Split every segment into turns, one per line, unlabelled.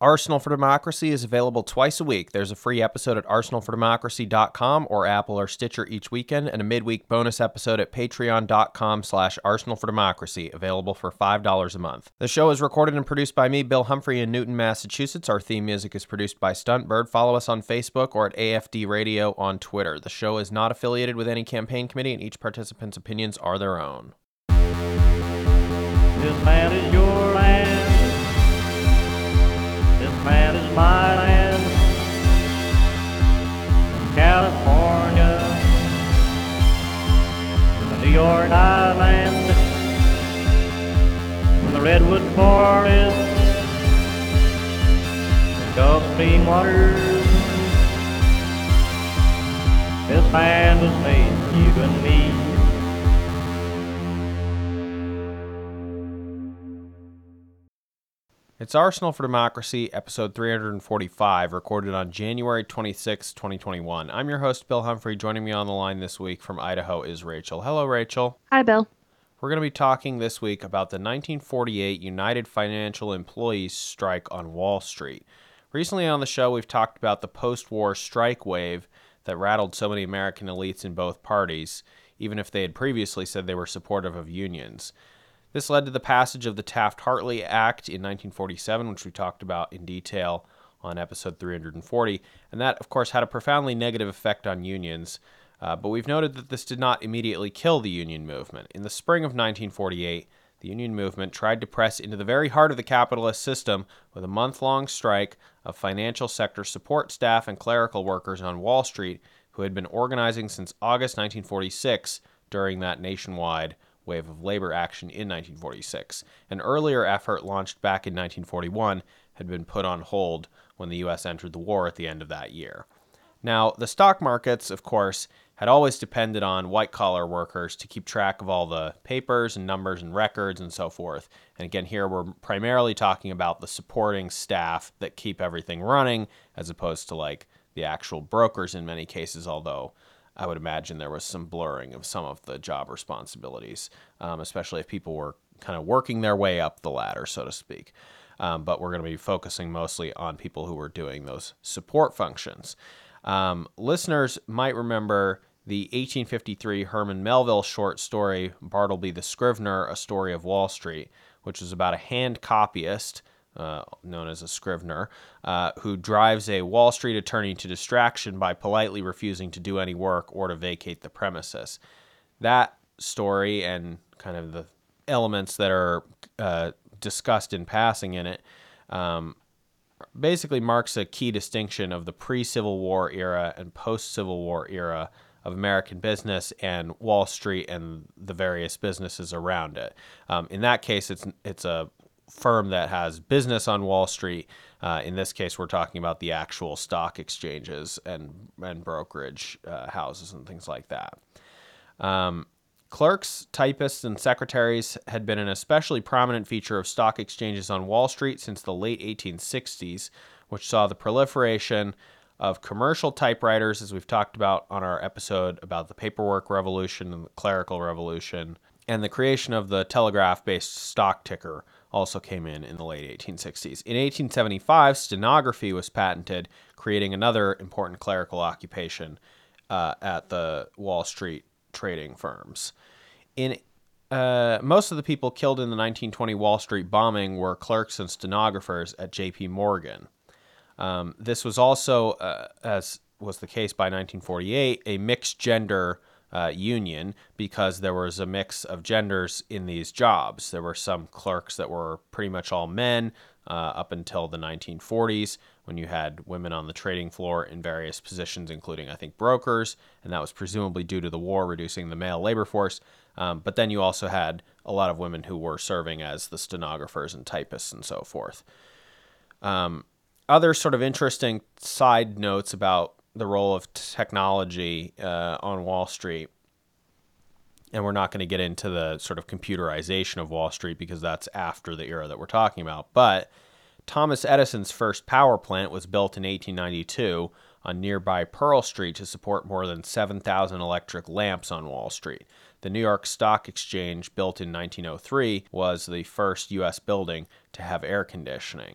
Arsenal for Democracy is available twice a week. There's a free episode at arsenalfordemocracy.com or Apple or Stitcher each weekend, and a midweek bonus episode at patreon.com/arsenalfordemocracy, available for $5 a month. The show is recorded and produced by me, Bill Humphrey, in Newton, Massachusetts. Our theme music is produced by Stuntbird. Follow us on Facebook or at AFD Radio on Twitter. The show is not affiliated with any campaign committee, and each participant's opinions are their own.
This land is your land. This land is my land. From California to the New York Island, from the Redwood Forest to Gulf Stream waters. This land was made for you and me.
It's Arsenal for Democracy, episode 345, recorded on January 26, 2021. I'm your host, Bill Humphrey. Joining me on the line this week from Idaho is Rachel. Hello, Rachel.
Hi, Bill.
We're going to be talking this week about the 1948 United Financial Employees strike on Wall Street. Recently on the show, we've talked about the post-war strike wave that rattled so many American elites in both parties, even if they had previously said they were supportive of unions. This led to the passage of the Taft-Hartley Act in 1947, which we talked about in detail on episode 340, and that, of course, had a profoundly negative effect on unions, but we've noted that this did not immediately kill the union movement. In the spring of 1948, the union movement tried to press into the very heart of the capitalist system with a month-long strike of financial sector support staff and clerical workers on Wall Street who had been organizing since August 1946 during that nationwide wave of labor action in 1946. An earlier effort launched back in 1941 had been put on hold when the U.S. entered the war at the end of that year. Now, the stock markets, of course, had always depended on white-collar workers to keep track of all the papers and numbers and records and so forth. And again, here we're primarily talking about the supporting staff that keep everything running, as opposed to like the actual brokers in many cases, although I would imagine there was some blurring of some of the job responsibilities, especially if people were kind of working their way up the ladder, so to speak. But we're going to be focusing mostly on people who were doing those support functions. Listeners might remember the 1853 Herman Melville short story, Bartleby the Scrivener, A Story of Wall Street, which was about a hand copyist, known as a scrivener, who drives a Wall Street attorney to distraction by politely refusing to do any work or to vacate the premises. That story and kind of the elements that are discussed in passing in it basically marks a key distinction of the pre-Civil War era and post-Civil War era of American business and Wall Street and the various businesses around it. In that case, it's a firm that has business on Wall Street. In this case, we're talking about the actual stock exchanges and brokerage houses and things like that. Clerks, typists, and secretaries had been an especially prominent feature of stock exchanges on Wall Street since the late 1860s, which saw the proliferation of commercial typewriters, as we've talked about on our episode about the paperwork revolution and the clerical revolution, and the creation of the telegraph-based stock ticker also came in the late 1860s. In 1875, stenography was patented, creating another important clerical occupation at the Wall Street trading firms. Most of the people killed in the 1920 Wall Street bombing were clerks and stenographers at J.P. Morgan. This was also, as was the case by 1948, a mixed-gender union because there was a mix of genders in these jobs. There were some clerks that were pretty much all men up until the 1940s when you had women on the trading floor in various positions, including, I think, brokers, and that was presumably due to the war reducing the male labor force. But then you also had a lot of women who were serving as the stenographers and typists and so forth. Other sort of interesting side notes about the role of technology on Wall Street, and we're not going to get into the sort of computerization of Wall Street because that's after the era that we're talking about, but Thomas Edison's first power plant was built in 1892 on nearby Pearl Street to support more than 7,000 electric lamps on Wall Street. The New York Stock Exchange, built in 1903, was the first U.S. building to have air conditioning.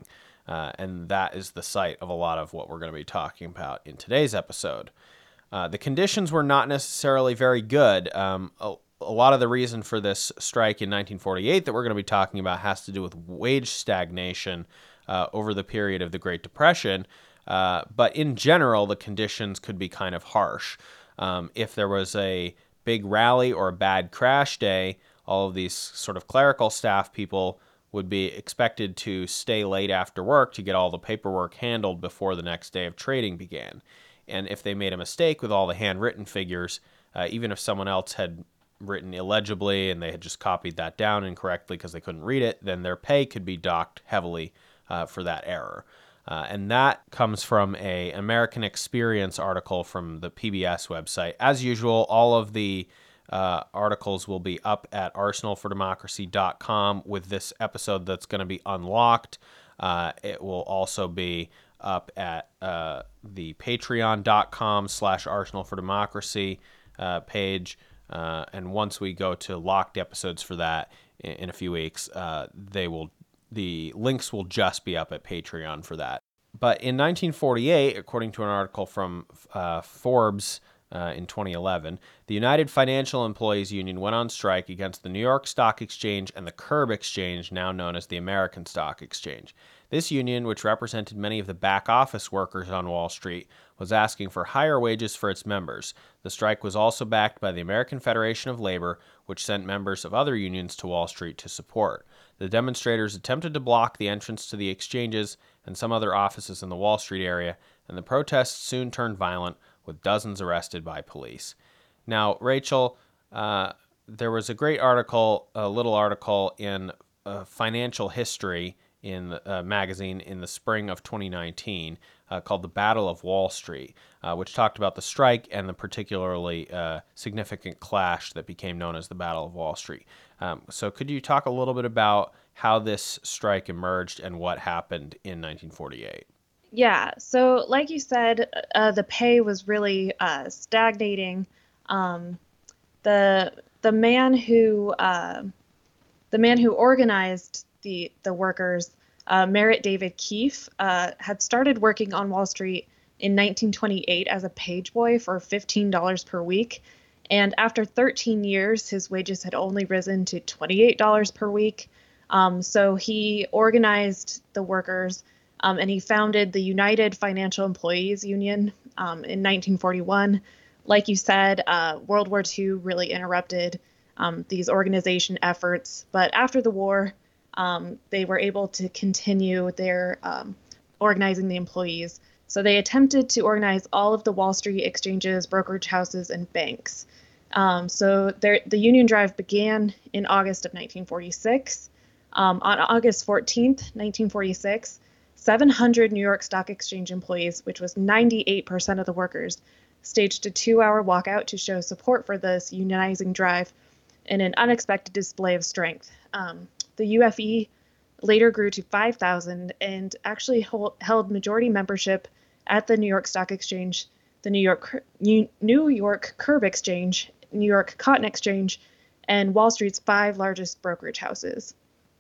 and that is the site of a lot of what we're going to be talking about in today's episode. The conditions were not necessarily very good. A lot of the reason for this strike in 1948 that we're going to be talking about has to do with wage stagnation over the period of the Great Depression. But in general, the conditions could be kind of harsh. If there was a big rally or a bad crash day, all of these sort of clerical staff people would be expected to stay late after work to get all the paperwork handled before the next day of trading began. And if they made a mistake with all the handwritten figures, even if someone else had written illegibly and they had just copied that down incorrectly because they couldn't read it, then their pay could be docked heavily for that error. And that comes from an American Experience article from the PBS website. As usual, all of the articles will be up at arsenalfordemocracy.com with this episode that's going to be unlocked. It will also be up at the patreon.com/arsenalfordemocracy page. And once we go to locked episodes for that in a few weeks, the links will just be up at Patreon for that. But in 1948, according to an article from Forbes in 2011, the United Financial Employees Union went on strike against the New York Stock Exchange and the Curb Exchange, now known as the American Stock Exchange. This union, which represented many of the back office workers on Wall Street, was asking for higher wages for its members. The strike was also backed by the American Federation of Labor, which sent members of other unions to Wall Street to support. The demonstrators attempted to block the entrance to the exchanges and some other offices in the Wall Street area, and the protests soon turned violent, with dozens arrested by police. Now, Rachel, there was a great article, a little article in Financial History in a magazine in the spring of 2019 called The Battle of Wall Street, which talked about the strike and the particularly significant clash that became known as the Battle of Wall Street. So could you talk a little bit about how this strike emerged and what happened in 1948?
Yeah, so like you said, the pay was really stagnating. The man who organized the workers, Merritt David Keefe, had started working on Wall Street in 1928 as a page boy for $15 per week. And after 13 years, his wages had only risen to $28 per week. So he organized the workers, and he founded the United Financial Employees Union in 1941. Like you said, World War II really interrupted these organization efforts. But after the war, they were able to continue their organizing the employees. So they attempted to organize all of the Wall Street exchanges, brokerage houses, and banks. So the union drive began in August of 1946. On August 14th, 1946, 700 New York Stock Exchange employees, which was 98% of the workers, staged a 2-hour walkout to show support for this unionizing drive in an unexpected display of strength. The UFE later grew to 5,000 and actually held majority membership at the New York Stock Exchange, the New York Curb Exchange, New York Cotton Exchange, and Wall Street's 5 largest brokerage houses.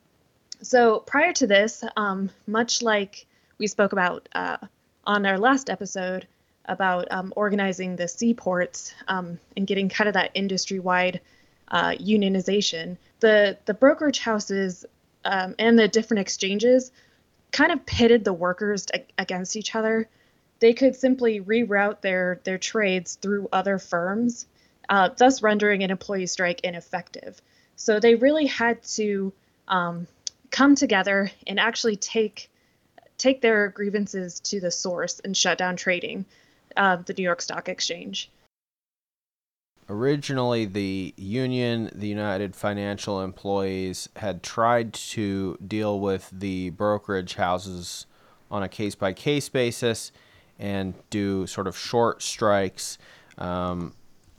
So prior to this, much like we spoke about on our last episode about organizing the seaports and getting kind of that industry-wide unionization, the brokerage houses and the different exchanges kind of pitted the workers against each other. They could simply reroute their trades through other firms, thus rendering an employee strike ineffective. So they really had to come together and actually take their grievances to the source and shut down trading, the New York Stock Exchange.
Originally, the union, the United Financial Employees, had tried to deal with the brokerage houses on a case-by-case basis and do sort of short strikes. And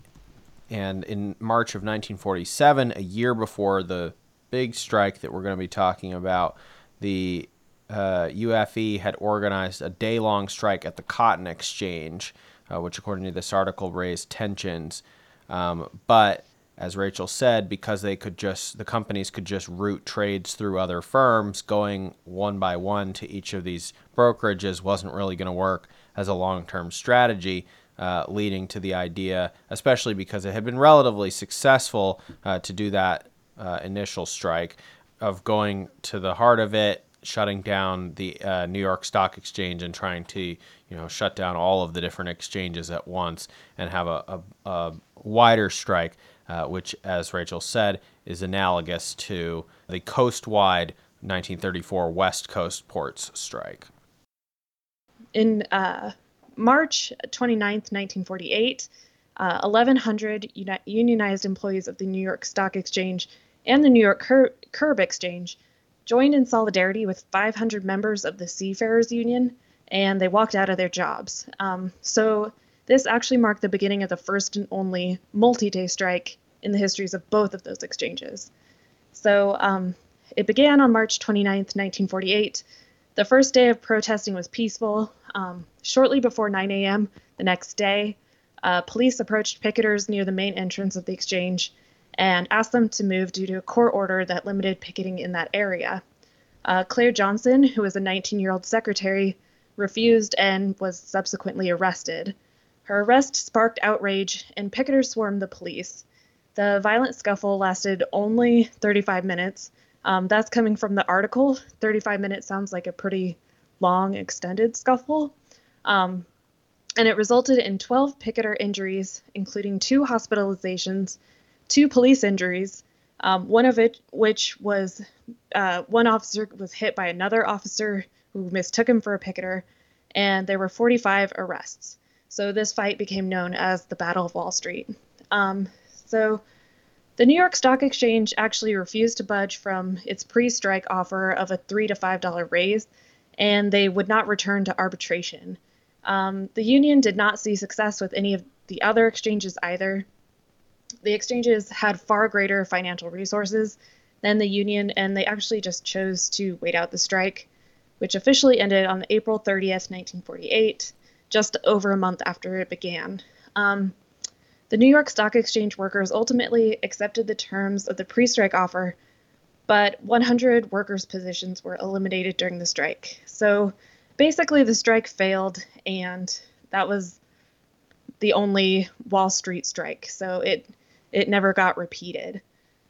in March of 1947, a year before the big strike that we're going to be talking about, the UFE had organized a day-long strike at the Cotton Exchange, which, according to this article, raised tensions. But as Rachel said, because the companies could just route trades through other firms, going one by one to each of these brokerages wasn't really going to work as a long-term strategy, leading to the idea, especially because it had been relatively successful to do that initial strike, of going to the heart of it, shutting down the New York Stock Exchange and trying to, shut down all of the different exchanges at once and have a wider strike, which, as Rachel said, is analogous to the coast-wide 1934 West Coast ports strike.
In March 29th, 1948, 1,100 unionized employees of the New York Stock Exchange and the New York Curb Exchange joined in solidarity with 500 members of the Seafarers Union, and they walked out of their jobs. So this actually marked the beginning of the first and only multi-day strike in the histories of both of those exchanges. So it began on March 29th, 1948. The first day of protesting was peaceful. Shortly before 9 a.m. the next day, police approached picketers near the main entrance of the exchange and asked them to move due to a court order that limited picketing in that area. Claire Johnson, who was a 19-year-old secretary, refused and was subsequently arrested. Her arrest sparked outrage, and picketers swarmed the police. The violent scuffle lasted only 35 minutes. That's coming from the article. 35 minutes sounds like a pretty long, extended scuffle. And it resulted in 12 picketer injuries, including 2 hospitalizations, 2 police injuries, one of which was one officer was hit by another officer who mistook him for a picketer, and there were 45 arrests. So this fight became known as the Battle of Wall Street. So the New York Stock Exchange actually refused to budge from its pre-strike offer of a $3 to $5 raise, and they would not return to arbitration. The union did not see success with any of the other exchanges either. The exchanges had far greater financial resources than the union, and they actually just chose to wait out the strike, which officially ended on April 30th, 1948, just over a month after it began. The New York Stock Exchange workers ultimately accepted the terms of the pre-strike offer, but 100 workers' positions were eliminated during the strike. So basically the strike failed, and that was the only Wall Street strike. So it never got repeated.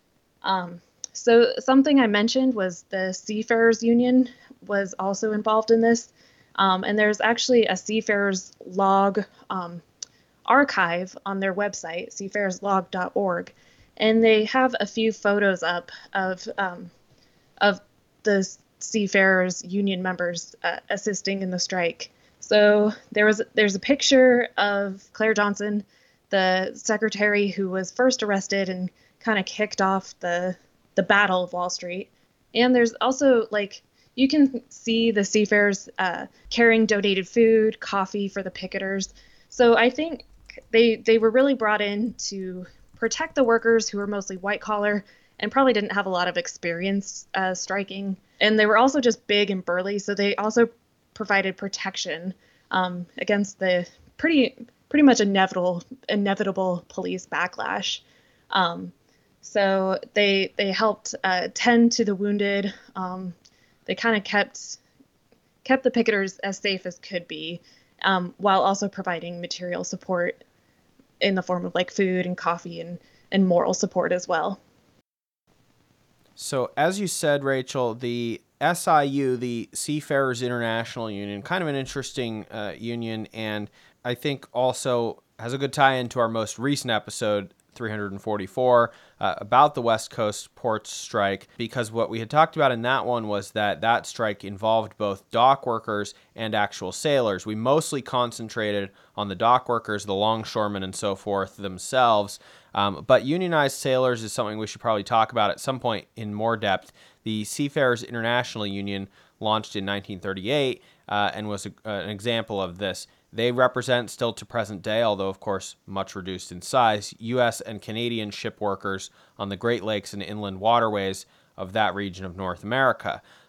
So something I mentioned was the Seafarers Union was also involved in this. And there's actually a Seafarers log archive on their website, seafarerslog.org. And they have a few photos up of the Seafarers Union members assisting in the strike. So there's a picture of Claire Johnson, the secretary who was first arrested and kind of kicked off the Battle of Wall Street. And there's also, you can see the Seafarers carrying donated food, coffee for the picketers. So I think they were really brought in to protect the workers who were mostly white collar and probably didn't have a lot of experience striking. And they were also just big and burly, so they also provided protection against the pretty much inevitable police backlash. So they helped tend to the wounded. They kind of kept the picketers as safe as could be, while also providing material support in the form of food and coffee and moral support as well.
So as you said, Rachel, the SIU, the Seafarers International Union, kind of an interesting union, and I think also has a good tie into our most recent episode, 344, about the West Coast ports strike, because what we had talked about in that one was that strike involved both dock workers and actual sailors. We mostly concentrated on the dock workers, the longshoremen and so forth themselves, but unionized sailors is something we should probably talk about at some point in more depth. The Seafarers International Union launched in 1938 and was an example of this. They represent, still to present day, although of course much reduced in size, U.S. and Canadian ship workers on the Great Lakes and inland waterways of that region of North America.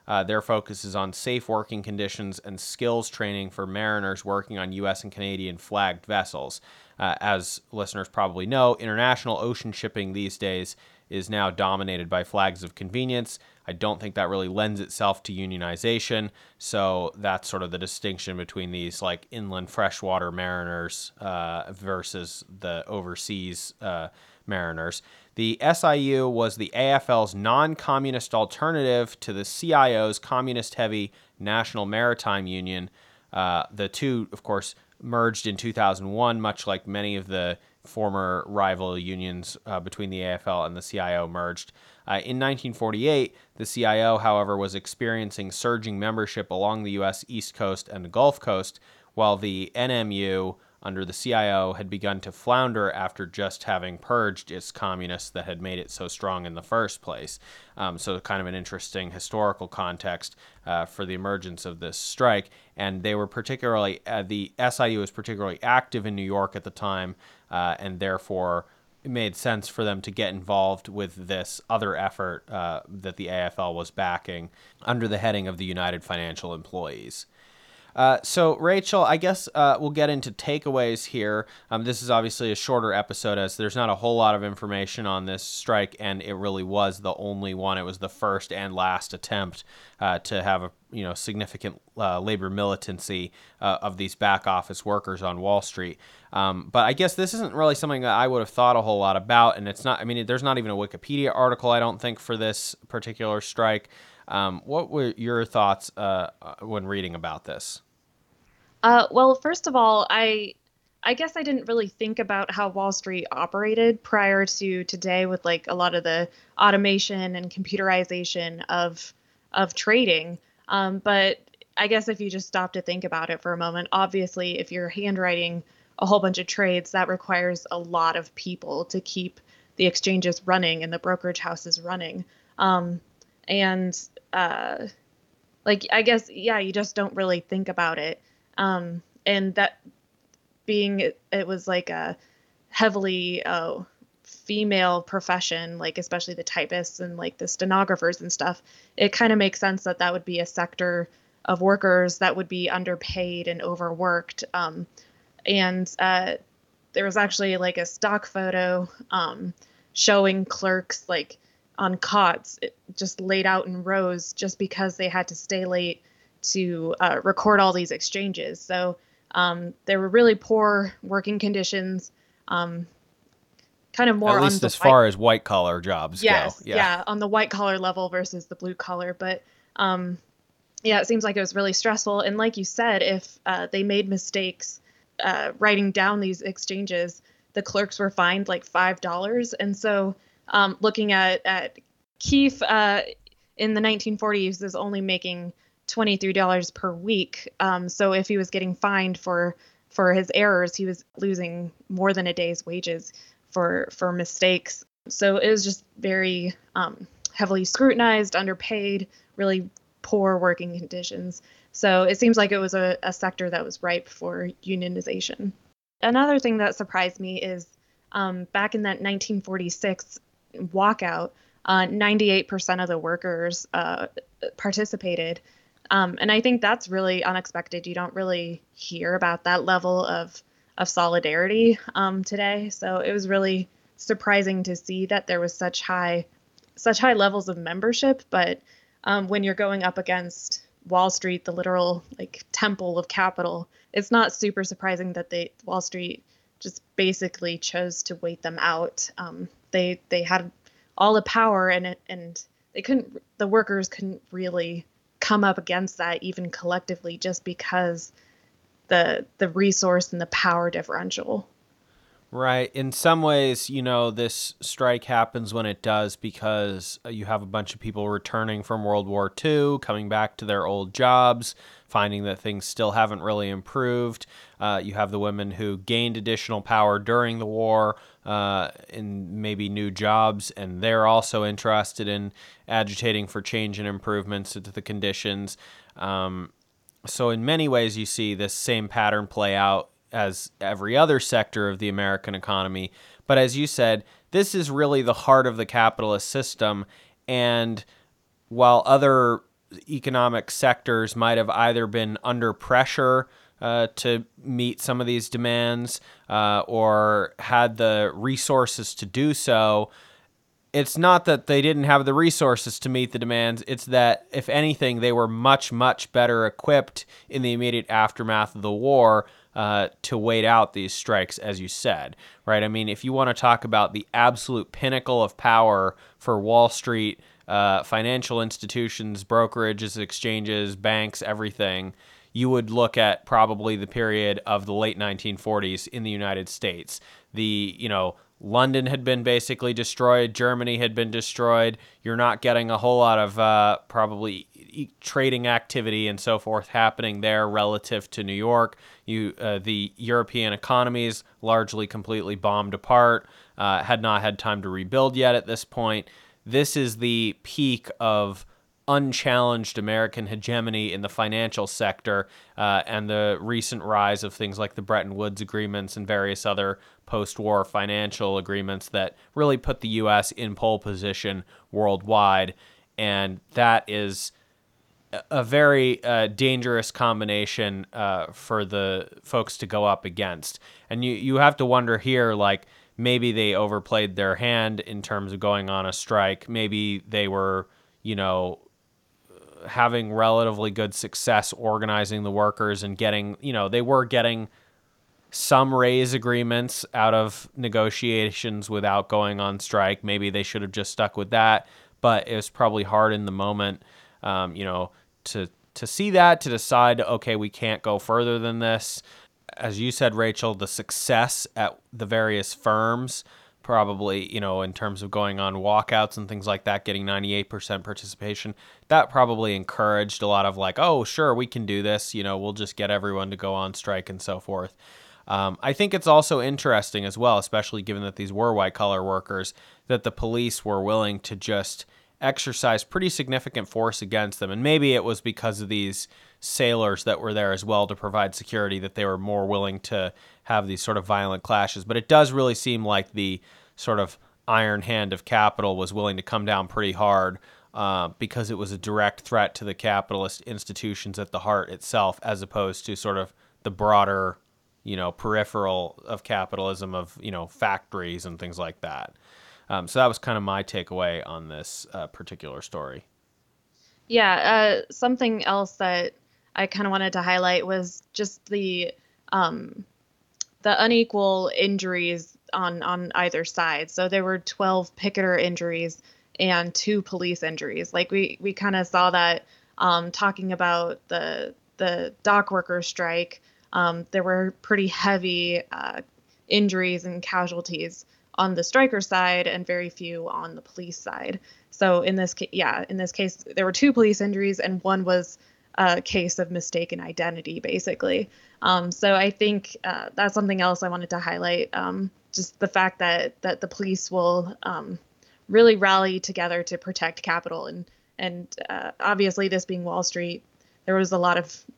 Their focus is on safe working conditions and skills training for mariners working on U.S. and Canadian flagged vessels. As listeners probably know, international ocean shipping these days is now dominated by flags of convenience. I don't think that really lends itself to unionization. So that's sort of the distinction between these like inland freshwater mariners versus the overseas mariners. The SIU was the AFL's non-communist alternative to the CIO's communist-heavy National Maritime Union. The two, of course, merged in 2001, much like many of the former rival unions between the AFL and the CIO merged. In 1948, the CIO, however, was experiencing surging membership along the U.S. East Coast and the Gulf Coast, while the NMU under the CIO had begun to flounder after just having purged its communists that had made it so strong in the first place. So kind of an interesting historical context for the emergence of this strike. And they were particularly, the SIU was particularly active in New York at the time, and therefore it made sense for them to get involved with this other effort that the AFL was backing under the heading of the United Financial Employees. So, Rachel, I guess we'll get into takeaways here. This is obviously a shorter episode as there's not a whole lot of information on this strike, and it really was the only one. It was the first and last attempt to have a significant labor militancy of these back office workers on Wall Street. But I guess this isn't really something that I would have thought a whole lot about, and it's not. I mean, there's not even a Wikipedia article, I don't think, for this particular strike. What were your thoughts when reading about this?
Well, first of all, I guess I didn't really think about how Wall Street operated prior to today with like a lot of the automation and computerization of trading. But I guess if you just stop to think about it for a moment, obviously, if you're handwriting a whole bunch of trades, that requires a lot of people to keep the exchanges running and the brokerage houses running. And I guess, yeah, you just don't really think about it. And that being, it was like a heavily female profession, like especially the typists and like the stenographers and stuff, it kind of makes sense that that would be a sector of workers that would be underpaid and overworked. And there was actually like a stock photo showing clerks like on cots, just laid out in rows just because they had to stay late to record all these exchanges. So there were really poor working conditions, kind of more
at least
on
as far as white collar jobs
go.
Yeah,
on the white collar level versus the blue collar. But it seems like it was really stressful. And like you said, if they made mistakes writing down these exchanges, the clerks were fined like $5. And so looking at Keefe in the 1940s is only making $23 per week. So if he was getting fined for his errors, he was losing more than a day's wages for mistakes. So it was just very heavily scrutinized, underpaid, really poor working conditions. So it seems like it was a sector that was ripe for unionization. Another thing that surprised me is back in that 1946 walkout, 98% of the workers participated. And I think that's really unexpected. You don't really hear about that level of solidarity today. So it was really surprising to see that there was such high levels of membership. But when you're going up against Wall Street, the literal like temple of capital, it's not super surprising that Wall Street just basically chose to wait them out. They had all the power and the workers couldn't really come up against that even collectively just because the resource and the power differential.
Right. In some ways, this strike happens when it does because you have a bunch of people returning from World War II, coming back to their old jobs, finding that things still haven't really improved. You have the women who gained additional power during the war in maybe new jobs, and they're also interested in agitating for change and improvements to the conditions. So in many ways, you see this same pattern play out as every other sector of the American economy. But as you said, this is really the heart of the capitalist system. And while other economic sectors might have either been under pressure to meet some of these demands or had the resources to do so. It's not that they didn't have the resources to meet the demands. It's that, if anything, they were much, much better equipped in the immediate aftermath of the war to wait out these strikes, as you said, right? I mean, if you want to talk about the absolute pinnacle of power for Wall Street, financial institutions, brokerages, exchanges, banks, everything, you would look at probably the period of the late 1940s in the United States. London had been basically destroyed. Germany had been destroyed. You're not getting a whole lot of probably trading activity and so forth happening there relative to New York. The European economies largely completely bombed apart, had not had time to rebuild yet at this point. This is the peak of unchallenged American hegemony in the financial sector, and the recent rise of things like the Bretton Woods agreements and various other post-war financial agreements that really put the U.S. in pole position worldwide. And that is a very dangerous combination for the folks to go up against. And you have to wonder here, like, maybe they overplayed their hand in terms of going on a strike. Maybe they were, having relatively good success organizing the workers and getting, they were getting some raise agreements out of negotiations without going on strike. Maybe they should have just stuck with that, but it was probably hard in the moment, to see that, to decide, okay, we can't go further than this. As you said, Rachel, the success at the various firms, probably, in terms of going on walkouts and things like that, getting 98% participation, that probably encouraged a lot of like, oh, sure, we can do this. We'll just get everyone to go on strike and so forth. I think it's also interesting as well, especially given that these were white-collar workers, that the police were willing to just exercise pretty significant force against them. And maybe it was because of these sailors that were there as well to provide security that they were more willing to have these sort of violent clashes. But it does really seem like the sort of iron hand of capital was willing to come down pretty hard because it was a direct threat to the capitalist institutions at the heart itself, as opposed to sort of the broader, peripheral of capitalism of, factories and things like that. So that was kind of my takeaway on this particular story.
Yeah, something else that I kind of wanted to highlight was just the unequal injuries on either side. So there were 12 picketer injuries and 2 police injuries. Like we kind of saw that talking about the dock workers strike. There were pretty heavy injuries and casualties on the striker side and very few on the police side. So in this case, there were 2 police injuries and one was a case of mistaken identity, basically. So I think that's something else I wanted to highlight. Just the fact that the police will really rally together to protect capital, and obviously this being Wall Street, there was a lot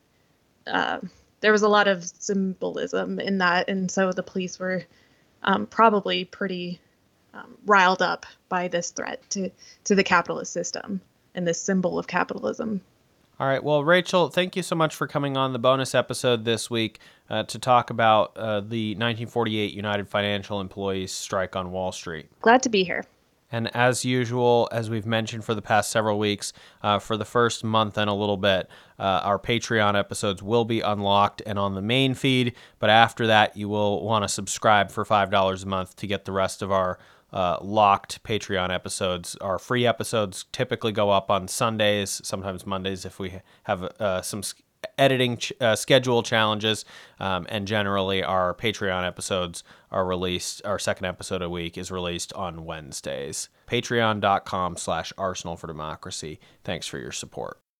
of symbolism in that, and so the police were probably pretty riled up by this threat to the capitalist system and this symbol of capitalism.
All right. Well, Rachel, thank you so much for coming on the bonus episode this week to talk about the 1948 United Financial Employees strike on Wall Street.
Glad to be here.
And as usual, as we've mentioned for the past several weeks, for the first month and a little bit, our Patreon episodes will be unlocked and on the main feed. But after that, you will want to subscribe for $5 a month to get the rest of our locked Patreon episodes. Our free episodes typically go up on Sundays, sometimes Mondays if we have some editing schedule challenges, and generally our Patreon episodes are released, our second episode a week is released on Wednesdays. Patreon.com/Arsenal for Democracy. Thanks for your support.